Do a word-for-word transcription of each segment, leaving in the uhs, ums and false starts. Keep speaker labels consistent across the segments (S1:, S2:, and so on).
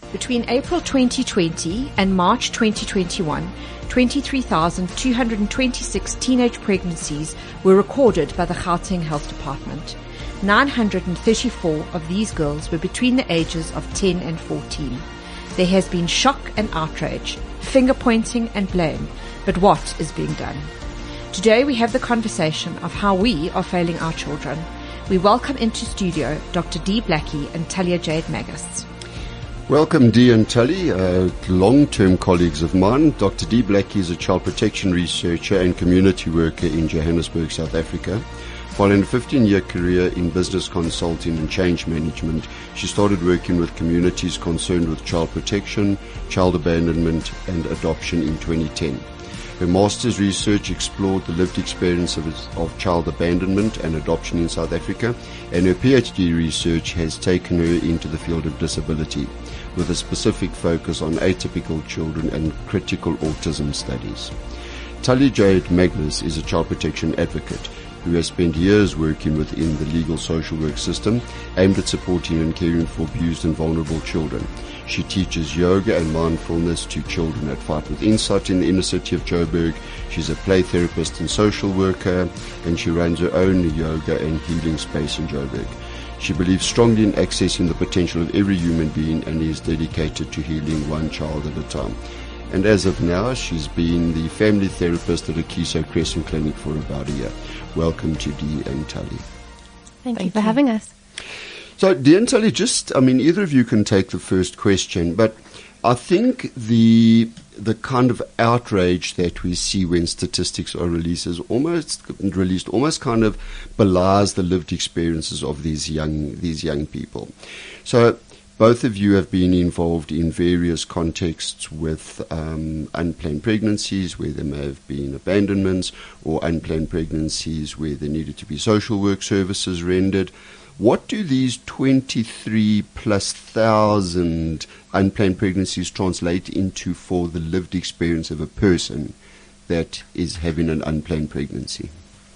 S1: Between April twenty twenty and March twenty twenty-one, twenty-three thousand two hundred twenty-six teenage pregnancies were recorded by the Gauteng Health Department. nine hundred thirty-four of these girls were between the ages of ten and fourteen. There has been shock and outrage, finger pointing and blame, but what is being done? Today we have the conversation of how we are failing our children. We welcome into studio Doctor Dee Blackie and Talia Jade Magus.
S2: Welcome, Dee and Tully, uh, long-term colleagues of mine. Doctor Dee Blackie is a child protection researcher and community worker in Johannesburg, South Africa. Following a fifteen-year career in business consulting and change management, she started working with communities concerned with child protection, child abandonment, and adoption in twenty ten. Her master's research explored the lived experience of, of child abandonment and adoption in South Africa, and her PhD research has taken her into the field of disability, with a specific focus on atypical children and critical autism studies. Talia Jade Magus is a child protection advocate who has spent years working within the legal social work system aimed at supporting and caring for abused and vulnerable children. She teaches yoga and mindfulness to children at Fight with Insight in the inner city of Joburg. She's a play therapist and social worker, and she runs her own yoga and healing space in Joburg. She believes strongly in accessing the potential of every human being and is dedicated to healing one child at a time. And as of now, she's been the family therapist at Akiso Crescent Clinic for about a year. Welcome to Dee and Tully.
S3: Thank, Thank you for having us.
S2: So, Dee and Tully, just, I mean, either of you can take the first question, but I think the the kind of outrage that we see when statistics are released is almost released, almost kind of belies the lived experiences of these young these young people. So, both of you have been involved in various contexts with um, unplanned pregnancies where there may have been abandonments, or unplanned pregnancies where there needed to be social work services rendered. What do these twenty-three plus thousand unplanned pregnancies translate into for the lived experience of a person that is having an unplanned pregnancy?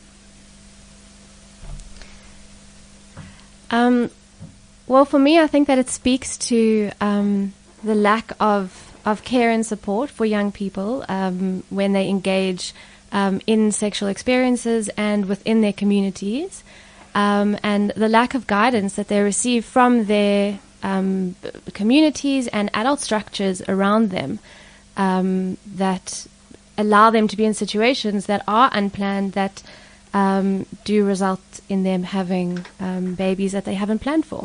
S3: Um, well, for me, I think that it speaks to um, the lack of, of care and support for young people um, when they engage um, in sexual experiences and within their communities. Um, and the lack of guidance that they receive from their um, communities and adult structures around them um, that allow them to be in situations that are unplanned, that um, do result in them having um, babies that they haven't planned for.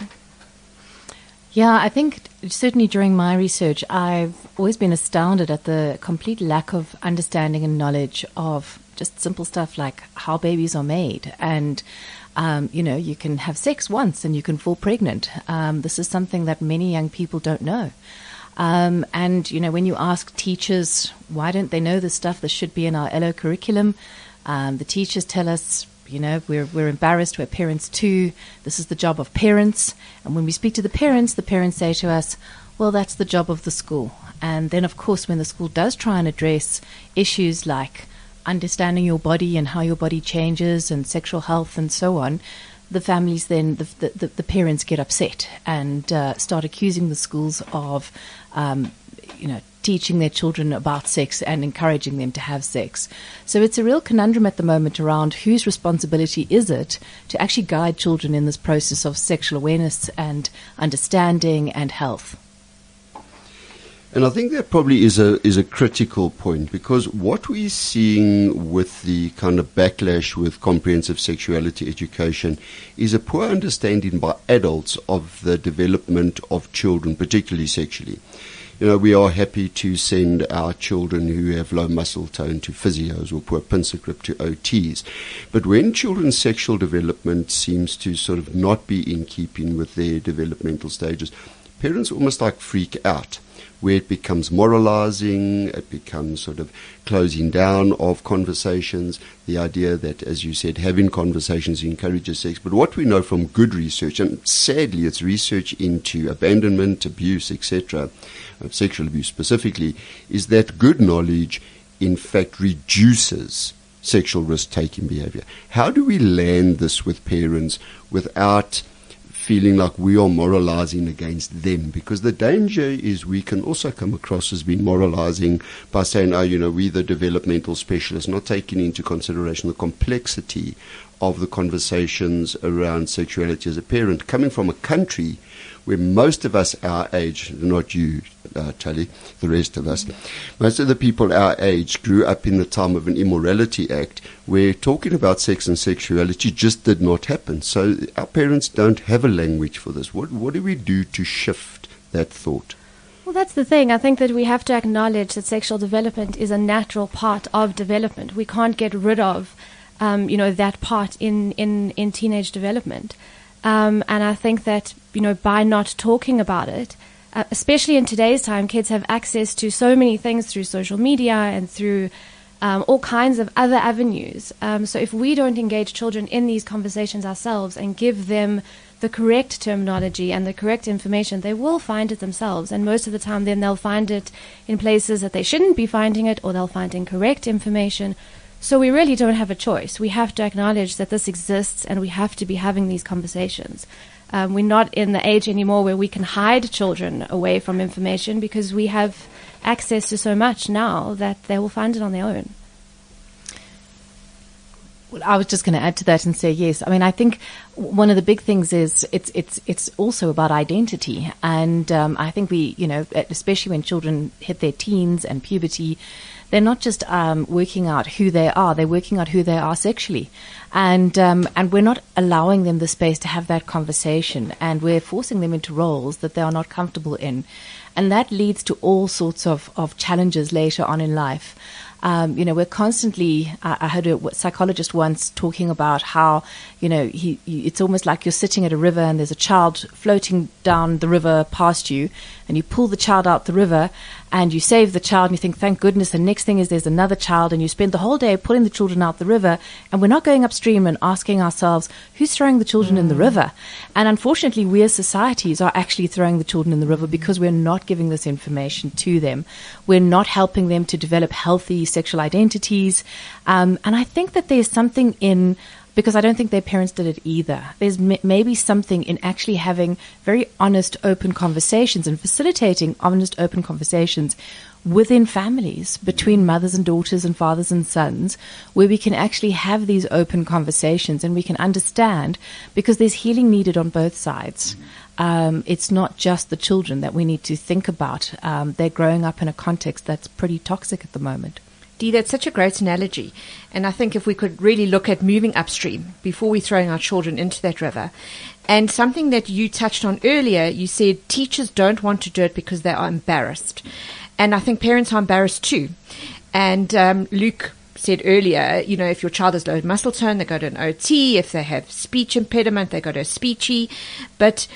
S4: Yeah, I think certainly during my research, I've always been astounded at the complete lack of understanding and knowledge of just simple stuff like how babies are made. And Um, you know, you can have sex once and you can fall pregnant. Um, this is something that many young people don't know. Um, and, you know, when you ask teachers, why don't they know this stuff? This should be in our L O curriculum. Um, the teachers tell us, you know, we're, we're embarrassed. We're parents too. This is the job of parents. And when we speak to the parents, the parents say to us, well, that's the job of the school. And then, of course, when the school does try and address issues like understanding your body and how your body changes and sexual health and so on, the families then, the the, the parents get upset and uh, start accusing the schools of, um, you know, teaching their children about sex and encouraging them to have sex. So it's a real conundrum at the moment around whose responsibility is it to actually guide children in this process of sexual awareness and understanding and health.
S2: And I think that probably is a is a critical point, because what we're seeing with the kind of backlash with comprehensive sexuality education is a poor understanding by adults of the development of children, particularly sexually. You know, we are happy to send our children who have low muscle tone to physios or poor pincer grip to O Ts. But when children's sexual development seems to sort of not be in keeping with their developmental stages, parents almost like freak out, where it becomes moralizing, it becomes sort of closing down of conversations, the idea that, as you said, having conversations encourages sex. But what we know from good research, and sadly it's research into abandonment, abuse, et cetera, sexual abuse specifically, is that good knowledge in fact reduces sexual risk-taking behavior. How do we land this with parents without feeling like we are moralizing against them, because the danger is we can also come across as being moralizing by saying, oh, you know, we're the developmental specialists, not taking into consideration the complexity of the conversations around sexuality as a parent, coming from a country where most of us our age, not you, uh, Tully, the rest of us, most of the people our age grew up in the time of an Immorality Act where talking about sex and sexuality just did not happen. So our parents don't have a language for this. What, what do we do to shift that thought?
S3: Well, that's the thing. I think that we have to acknowledge that sexual development is a natural part of development. We can't get rid of, um, you know, that part in, in, in teenage development. Um, and I think that, you know, by not talking about it, uh, especially in today's time, kids have access to so many things through social media and through um, all kinds of other avenues. Um, so if we don't engage children in these conversations ourselves and give them the correct terminology and the correct information, they will find it themselves. And most of the time then they'll find it in places that they shouldn't be finding it, or they'll find incorrect information. So we really don't have a choice. We have to acknowledge that this exists, and we have to be having these conversations. Um, we're not in the age anymore where we can hide children away from information, because we have access to so much now that they will find it on their own.
S4: Well, I was just going to add to that and say yes. I mean, I think one of the big things is it's it's it's also about identity, and um, I think we, you know, especially when children hit their teens and puberty, they're not just um, working out who they are; they're working out who they are sexually, and um, and we're not allowing them the space to have that conversation, and we're forcing them into roles that they are not comfortable in, and that leads to all sorts of of challenges later on in life. Um, you know, we're constantly, uh, I heard a psychologist once talking about how, you know, he, he, it's almost like you're sitting at a river and there's a child floating down the river past you, and you pull the child out the river and you save the child and you think, thank goodness. The next thing is there's another child, and you spend the whole day pulling the children out the river, and we're not going upstream and asking ourselves, who's throwing the children mm. in the river? And unfortunately, we as societies are actually throwing the children in the river because we're not giving this information to them. We're not helping them to develop healthy sexual identities. Um, and I think that there's something in, because I don't think their parents did it either. There's m- maybe something in actually having very honest, open conversations and facilitating honest, open conversations within families, between mothers and daughters and fathers and sons, where we can actually have these open conversations and we can understand, because there's healing needed on both sides. Um, it's not just the children that we need to think about. Um, they're growing up in a context that's pretty toxic at the moment.
S1: Dee, that's such a great analogy. And I think if we could really look at moving upstream before we're throwing our children into that river. And something that you touched on earlier, you said teachers don't want to do it because they are embarrassed. And I think parents are embarrassed too. And um, Luke said earlier, you know, if your child has low muscle tone, they go to an O T. If they have speech impediment, they go to a speechy. But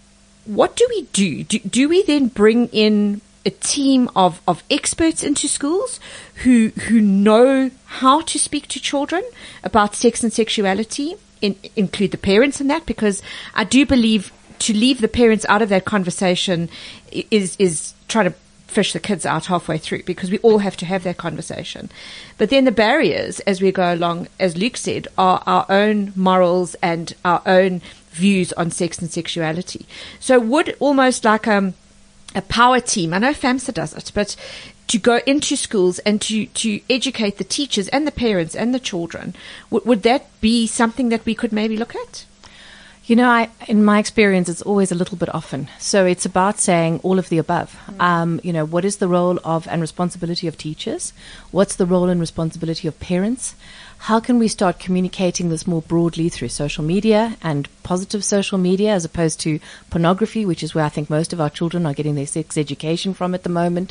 S1: what do we do? Do, do we then bring in a team of, of experts into schools who who know how to speak to children about sex and sexuality, in, include the parents in that? Because I do believe to leave the parents out of that conversation is is try to fish the kids out halfway through, because we all have to have that conversation. But then the barriers as we go along, as Luke said, are our own morals and our own views on sex and sexuality. So would almost like um a power team, I know FAMSA does it, but to go into schools and to, to educate the teachers and the parents and the children, w- would that be something that we could maybe look at?
S4: You know, I, in my experience, it's always a little bit often. So it's about saying all of the above. Mm. Um, you know, what is the role of and responsibility of teachers? What's the role and responsibility of parents? How can we start communicating this more broadly through social media and positive social media, as opposed to pornography, which is where I think most of our children are getting their sex education from at the moment?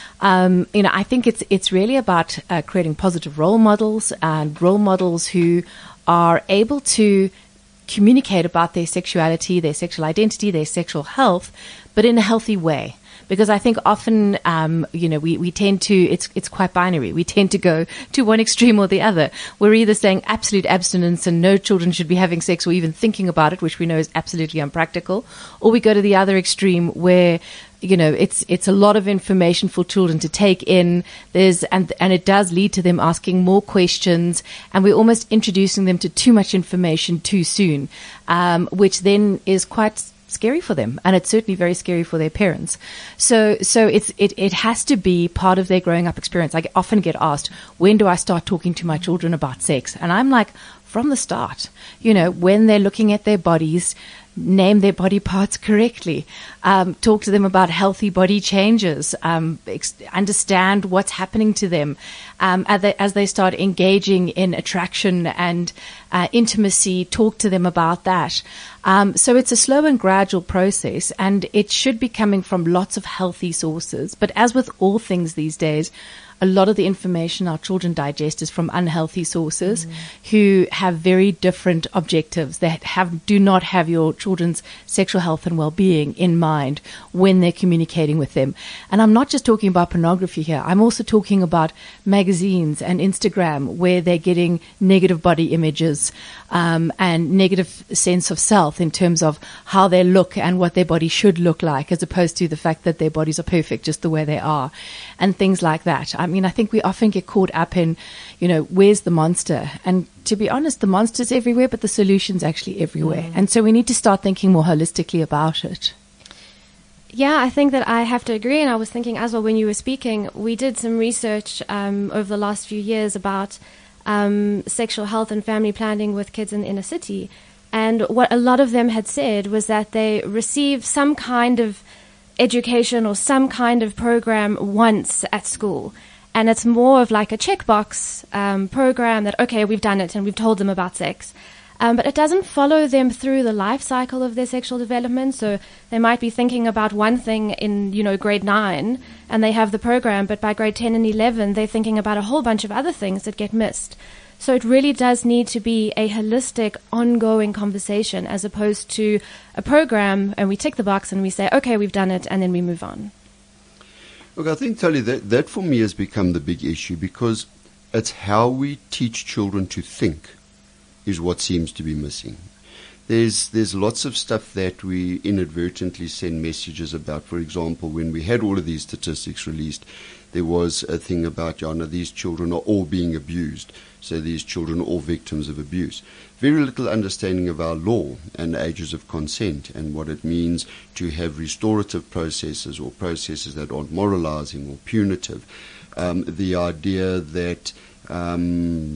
S4: Um, you know, I think it's it's really about uh, creating positive role models, and role models who are able to communicate about their sexuality, their sexual identity, their sexual health, but in a healthy way. Because I think often, um, you know, we, we tend to, it's it's quite binary. We tend to go to one extreme or the other. We're either saying absolute abstinence and no children should be having sex or even thinking about it, which we know is absolutely unpractical, or we go to the other extreme where you know, it's it's a lot of information for children to take in. There's and and it does lead to them asking more questions, and we're almost introducing them to too much information too soon, um, which then is quite scary for them, and it's certainly very scary for their parents. So, so it's it it has to be part of their growing up experience. I often get asked, when do I start talking to my children about sex? And I'm like, from the start. You know, when they're looking at their bodies, name their body parts correctly, um, talk to them about healthy body changes, um, ex- understand what's happening to them um, as, they, as they start engaging in attraction and uh, intimacy, talk to them about that. Um, so it's a slow and gradual process, and it should be coming from lots of healthy sources. But as with all things these days, a lot of the information our children digest is from unhealthy sources mm. who have very different objectives. They have do not have your children's sexual health and well-being in mind when they're communicating with them. And I'm not just talking about pornography here. I'm also talking about magazines and Instagram, where they're getting negative body images um, and negative sense of self in terms of how they look and what their body should look like, as opposed to the fact that their bodies are perfect just the way they are, and things like that. I mean, I think we often get caught up in, you know, where's the monster? And to be honest, the monster's everywhere, but the solution's actually everywhere. Mm. And so we need to start thinking more holistically about it.
S3: Yeah, I think that I have to agree. And I was thinking as well when you were speaking, we did some research um, over the last few years about um, sexual health and family planning with kids in the inner city. And what a lot of them had said was that they receive some kind of education or some kind of program once at school. And it's more of like a checkbox um, program that, okay, we've done it and we've told them about sex. Um, but it doesn't follow them through the life cycle of their sexual development. So they might be thinking about one thing in, you know, grade nine, and they have the program, but by grade ten and eleven, they're thinking about a whole bunch of other things that get missed. So it really does need to be a holistic, ongoing conversation, as opposed to a program and we tick the box and we say, okay, we've done it, and then we move on.
S2: Look, I think, Tali, that, that for me has become the big issue, because it's how we teach children to think is what seems to be missing. There's there's lots of stuff that we inadvertently send messages about. For example, when we had all of these statistics released, there was a thing about, yeah, no, these children are all being abused. So these children are all victims of abuse. Very little understanding of our law and ages of consent and what it means to have restorative processes or processes that aren't moralizing or punitive. Um, the idea that um,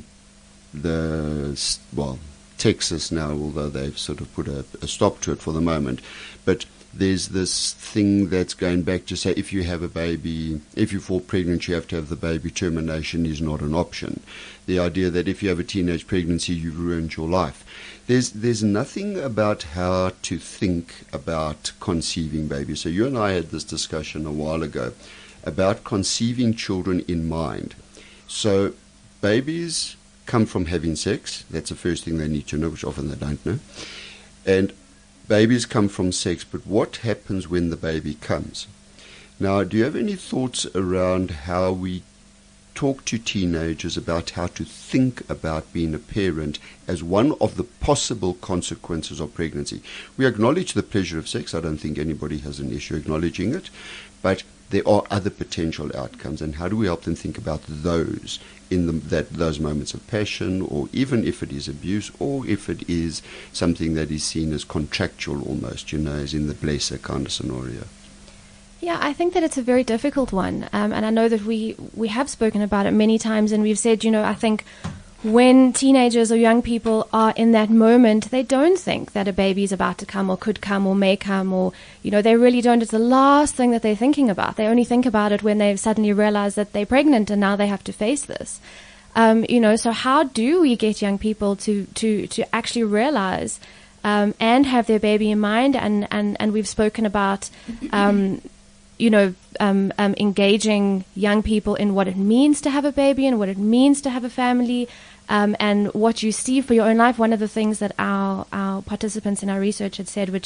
S2: the, well, Texas now, although they've sort of put a, a stop to it for the moment, but there's this thing that's going back to say if you have a baby, if you fall pregnant, you have to have the baby. Termination is not an option. The idea that if you have a teenage pregnancy, you've ruined your life. There's there's nothing about how to think about conceiving babies. So you and I had this discussion a while ago about conceiving children in mind. So babies come from having sex. That's the first thing they need to know, which often they don't know. And babies come from sex, but what happens when the baby comes? Now, do you have any thoughts around how we talk to teenagers about how to think about being a parent as one of the possible consequences of pregnancy? We acknowledge the pleasure of sex. I don't think anybody has an issue acknowledging it, but there are other potential outcomes, and how do we help them think about those in the, that those moments of passion, or even if it is abuse, or if it is something that is seen as contractual almost, you know, as in the blesser kind of scenario?
S3: Yeah, I think that it's a very difficult one, um, and I know that we, we have spoken about it many times, and we've said, you know, I think when teenagers or young people are in that moment, they don't think that a baby is about to come or could come or may come, or, you know, they really don't. It's the last thing that they're thinking about. They only think about it when they've suddenly realized that they're pregnant and now they have to face this. Um, you know, so how do we get young people to, to, to actually realize um, and have their baby in mind? And, and, and we've spoken about, um, you know, um, um, engaging young people in what it means to have a baby and what it means to have a family. Um, and what you see for your own life. One of the things that our, our participants in our research had said, which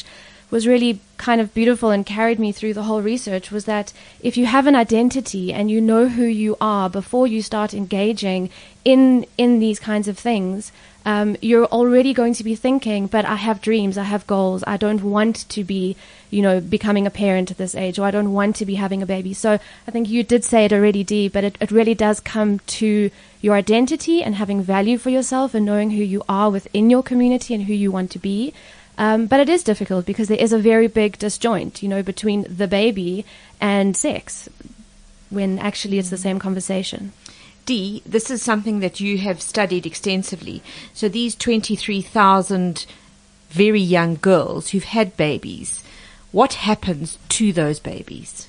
S3: was really kind of beautiful and carried me through the whole research was that if you have an identity and you know who you are before you start engaging in in these kinds of things, um, you're already going to be thinking, but I have dreams, I have goals, I don't want to be, you know, becoming a parent at this age, or I don't want to be having a baby. So I think you did say it already, Dee, but it, it really does come to your identity and having value for yourself and knowing who you are within your community and who you want to be. Um, but it is difficult because there is a very big disjoint, you know, between the baby and sex, when actually it's the same conversation.
S1: Dee, this is something that you have studied extensively. So these twenty-three thousand very young girls who've had babies, what happens to those babies?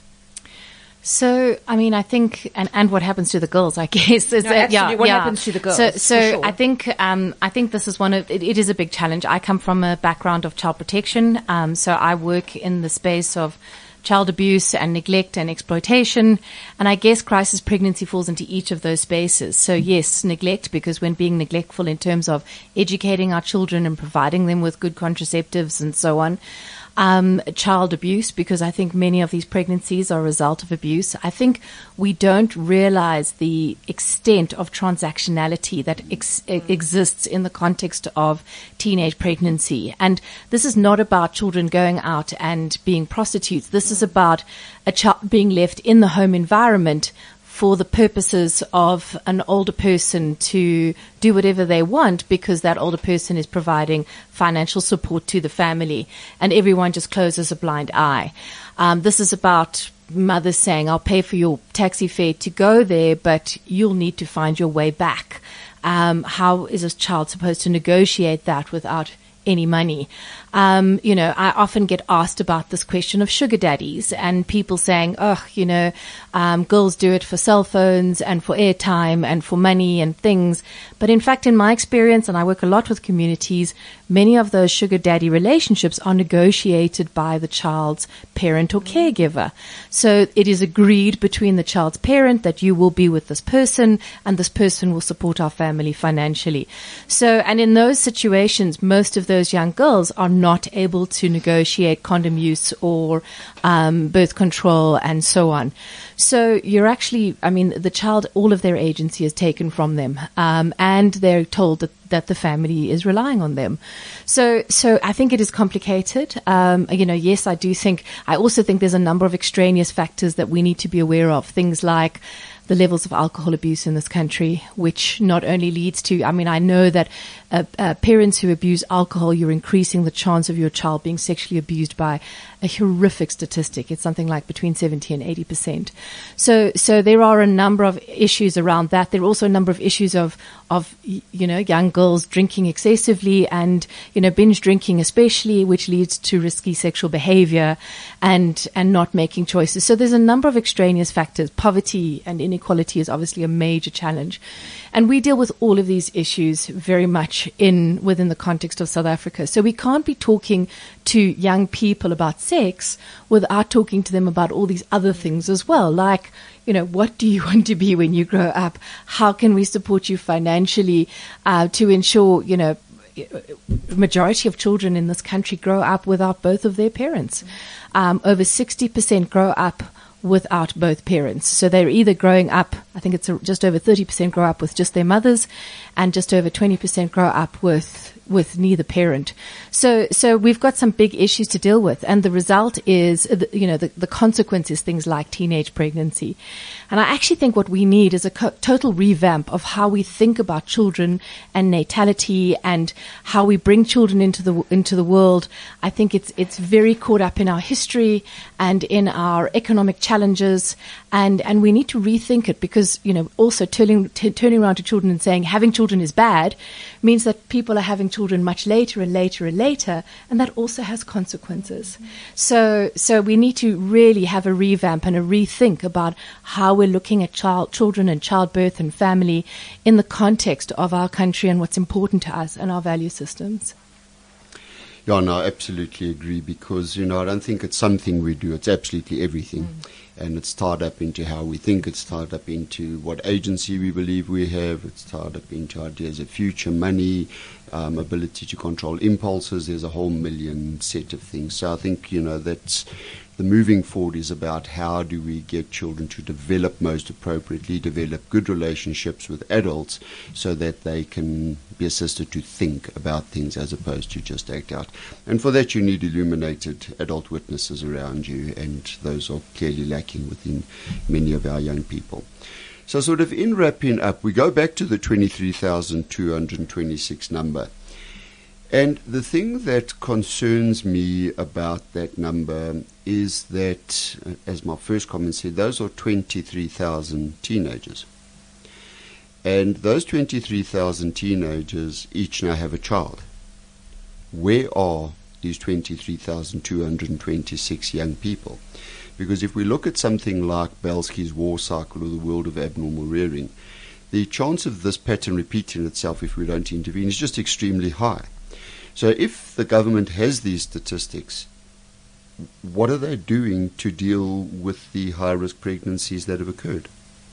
S4: So, I mean, I think, and, and what happens to the girls, I guess. Is
S1: No,
S4: that, yeah,
S1: absolutely. What
S4: yeah.
S1: happens to the girls,
S4: So,
S1: for
S4: so
S1: sure.
S4: I think, um, I think this is one of, it, it is a big challenge. I come from a background of child protection. Um, so I work in the space of child abuse and neglect and exploitation. And I guess crisis pregnancy falls into each of those spaces. So yes, neglect, because when being neglectful in terms of educating our children and providing them with good contraceptives and so on. Um, child abuse, because I think many of these pregnancies are a result of abuse. I think we don't realize the extent of transactionality that ex- exists in the context of teenage pregnancy. And this is not about children going out and being prostitutes. This is about a child being left in the home environment for the purposes of an older person to do whatever they want, because that older person is providing financial support to the family, and everyone just closes a blind eye. Um, this is about mothers saying, I'll pay for your taxi fare to go there, but you'll need to find your way back. Um, how is a child supposed to negotiate that without any money? Um, you know, I often get asked about this question of sugar daddies, and people saying, oh, you know, um, girls do it for cell phones and for airtime and for money and things. But in fact, in my experience, and I work a lot with communities, many of those sugar daddy relationships are negotiated by the child's parent or caregiver. So it is agreed between the child's parent that you will be with this person and this person will support our family financially. So, and in those situations, most of those young girls are not able to negotiate condom use or um, birth control and so on. So you're actually, I mean, the child, all of their agency is taken from them, um, and they're told that, that the family is relying on them. So, so I think it is complicated. Um, you know, yes, I do think, I also think there's a number of extraneous factors that we need to be aware of. Things like the levels of alcohol abuse in this country, which not only leads to, I mean, I know that uh, uh, parents who abuse alcohol, you're increasing the chance of your child being sexually abused by a horrific statistic. It's something like between seventy and eighty percent. So, so there are a number of issues around that. There are also a number of issues of, of, you know, young girls drinking excessively and, you know, binge drinking especially, which leads to risky sexual behavior and, and not making choices. So there's a number of extraneous factors. Poverty and inequality is obviously a major challenge. And we deal with all of these issues very much in, within the context of South Africa. So we can't be talking to young people about sex without talking to them about all these other things as well. Like, you know, what do you want to be when you grow up? How can we support you financially, uh, to ensure, you know, majority of children in this country grow up without both of their parents. Um, over sixty percent grow up without both parents. So they're either growing up, I think it's a, just over thirty percent grow up with just their mothers, and just over twenty percent grow up with with neither parent. So so we've got some big issues to deal with, and the result is, you know, the, the consequence is things like teenage pregnancy. And I actually think what we need is a co- total revamp of how we think about children and natality and how we bring children into the into the world. I think it's it's very caught up in our history and in our economic challenges, and and we need to rethink it, because, you know, also turning t- turning around to children and saying having children is bad means that people are having children much later and later and later, and that also has consequences. Mm-hmm. So so we need to really have a revamp and a rethink about how we're looking at child children and childbirth and family in the context of our country and what's important to us and our value systems.
S2: Yeah, no, I absolutely agree because, you know, I don't think it's something we do. It's absolutely everything. Mm. And it's tied up into how we think. It's tied up into what agency we believe we have. It's tied up into ideas of future, money, um, ability to control impulses. There's a whole million set of things. So I think, you know, that's the moving forward is about how do we get children to develop most appropriately, develop good relationships with adults so that they can be assisted to think about things as opposed to just act out. And for that you need illuminated adult witnesses around you, and those are clearly lacking within many of our young people. So sort of in wrapping up, we go back to the twenty-three thousand two hundred twenty-six number. And the thing that concerns me about that number is that, as my first comment said, those are twenty-three thousand teenagers. And those twenty-three thousand teenagers each now have a child. Where are these twenty-three thousand two hundred twenty-six young people? Because if we look at something like Belsky's War Cycle or the World of Abnormal Rearing, the chance of this pattern repeating itself if we don't intervene is just extremely high. So if the government has these statistics, what are they doing to deal with the high-risk pregnancies that have occurred?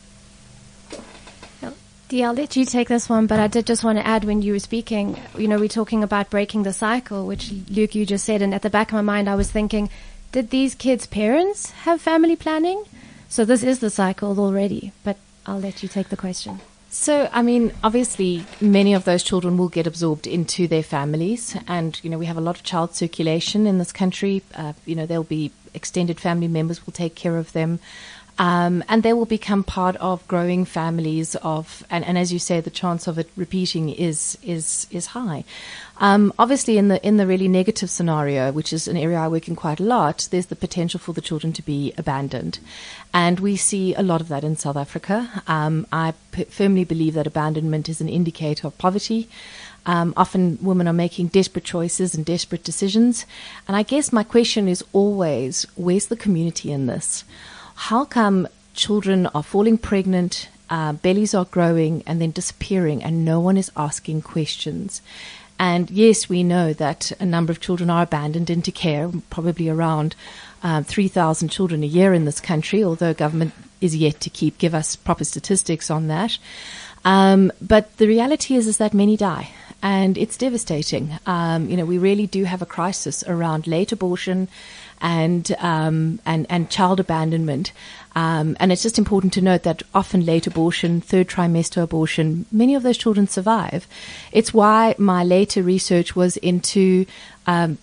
S3: Dee, I'll let you take this one, but I did just want to add when you were speaking, you know, we're talking about breaking the cycle, which Luke, you just said, and at the back of my mind I was thinking, did these kids' parents have family planning? So this is the cycle already, but I'll let you take the question.
S4: So, I mean, obviously, many of those children will get absorbed into their families. And, you know, we have a lot of child circulation in this country. Uh, you know, there'll be extended family members will take care of them. Um, and they will become part of growing families of, and, and as you say, the chance of it repeating is is is high. Um, obviously, in the in the really negative scenario, which is an area I work in quite a lot, there's the potential for the children to be abandoned, and we see a lot of that in South Africa. Um, I p- firmly believe that abandonment is an indicator of poverty. Um, often women are making desperate choices and desperate decisions, and I guess my question is always, where's the community in this? How come children are falling pregnant, uh, bellies are growing, and then disappearing, and no one is asking questions? And yes, we know that a number of children are abandoned into care, probably around uh, three thousand children a year in this country, although government is yet to keep give us proper statistics on that. Um, but the reality is, is that many die. And it's devastating. Um, you know, we really do have a crisis around late abortion and um, and and child abandonment. Um, and it's just important to note that often late abortion, third trimester abortion, many of those children survive. It's why my later research was into um,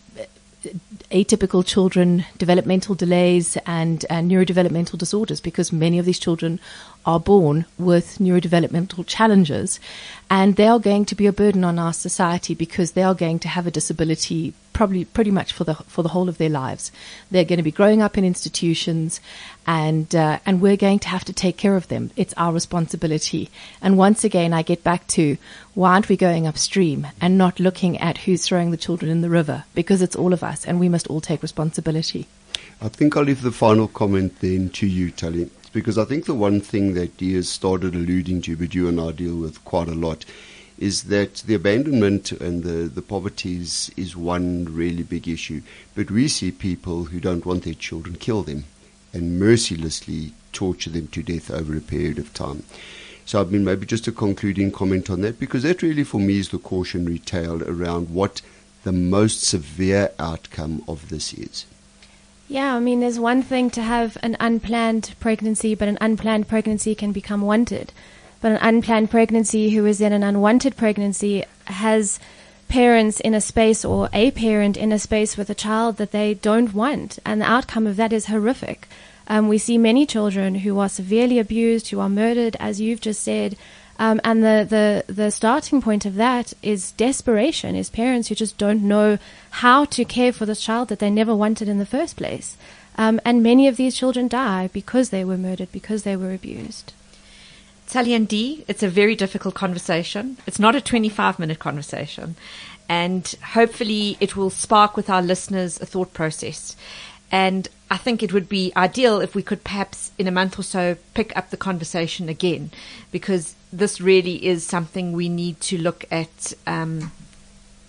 S4: atypical children, developmental delays, and, and neurodevelopmental disorders, because many of these children are born with neurodevelopmental challenges, and they are going to be a burden on our society because they are going to have a disability probably pretty much for the for the whole of their lives. They're going to be growing up in institutions, and uh, and we're going to have to take care of them. It's our responsibility. And once again, I get back to, why aren't we going upstream and not looking at who's throwing the children in the river? Because it's all of us, and we must all take responsibility.
S2: I think I'll leave the final comment then to you, Tali, because I think the one thing that Dee has started alluding to, but you and I deal with quite a lot, is that the abandonment and the, the poverty is, is one really big issue. But we see people who don't want their children kill them and mercilessly torture them to death over a period of time. So I mean, maybe just a concluding comment on that, because that really for me is the cautionary tale around what the most severe outcome of this is.
S3: Yeah, I mean, there's one thing to have an unplanned pregnancy, but an unplanned pregnancy can become wanted. But an unplanned pregnancy who is in an unwanted pregnancy has parents in a space, or a parent in a space with a child that they don't want. And the outcome of that is horrific. Um, we see many children who are severely abused, who are murdered, as you've just said. Um, and the, the, the starting point of that is desperation, is parents who just don't know how to care for this child that they never wanted in the first place. Um, and many of these children die because they were murdered, because they were abused.
S1: Tali and Dee, it's a very difficult conversation. It's not a twenty-five minute conversation. And hopefully it will spark with our listeners a thought process. And I think it would be ideal if we could perhaps in a month or so pick up the conversation again, because this really is something we need to look at um,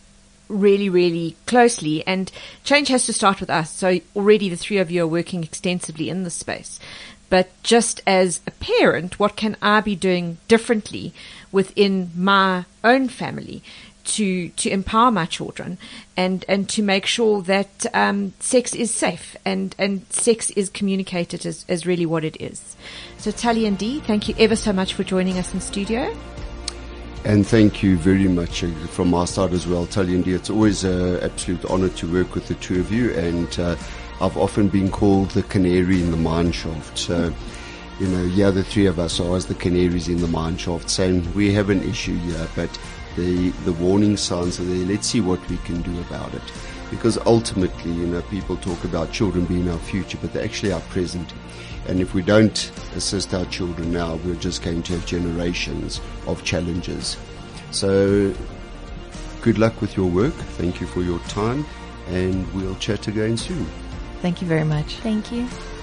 S1: really, really closely, and change has to start with us. So already the three of you are working extensively in this space. But just as a parent, what can I be doing differently within my own family to to empower my children and, and to make sure that um, sex is safe and, and sex is communicated as, as really what it is. So Tali and Dee, thank you ever so much for joining us in studio.
S2: And thank you very much uh, from our side as well, Tali and Dee. It's always an absolute honor to work with the two of you, and uh, I've often been called the canary in the mine shaft. So, you know, yeah, the three of us are as the canaries in the mine shaft, saying we have an issue here, but the the warning signs are there. Let's see what we can do about it. Because ultimately, you know, people talk about children being our future, but they're actually our present. And if we don't assist our children now, we're just going to have generations of challenges. So, good luck with your work. Thank you for your time, and we'll chat again soon.
S4: Thank you very much.
S3: Thank you.